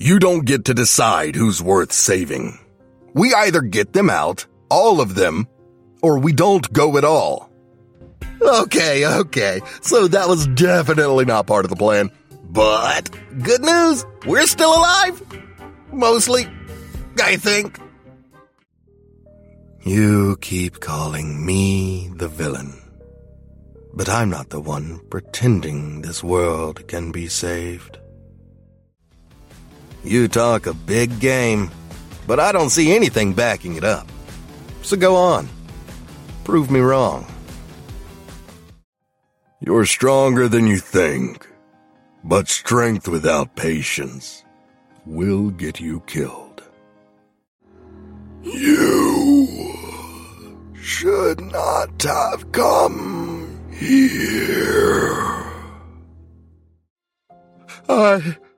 You don't get to decide who's worth saving. We either get them out, all of them, or we don't go at all. Okay. So that was definitely not part of the plan. But good news, we're still alive. Mostly, I think. You keep calling me the villain. But I'm not the one pretending this world can be saved. You talk a big game, but I don't see anything backing it up. So go on. Prove me wrong. You're stronger than you think, but strength without patience will get you killed. You should not have come here.